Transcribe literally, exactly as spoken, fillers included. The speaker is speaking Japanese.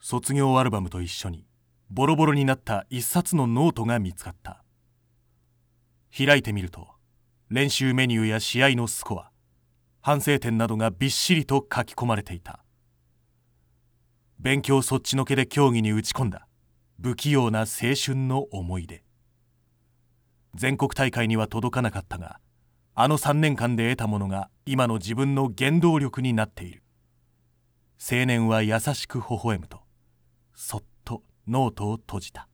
卒業アルバムと一緒にボロボロになった一冊のノートが見つかった。開いてみると、練習メニューや試合のスコア、反省点などがびっしりと書き込まれていた。勉強そっちのけで競技に打ち込んだ不器用な青春の思い出。全国大会には届かなかったが、あのさんねんかんで得たものが今の自分の原動力になっている。青年は優しく微笑むと、そっとノートを閉じた。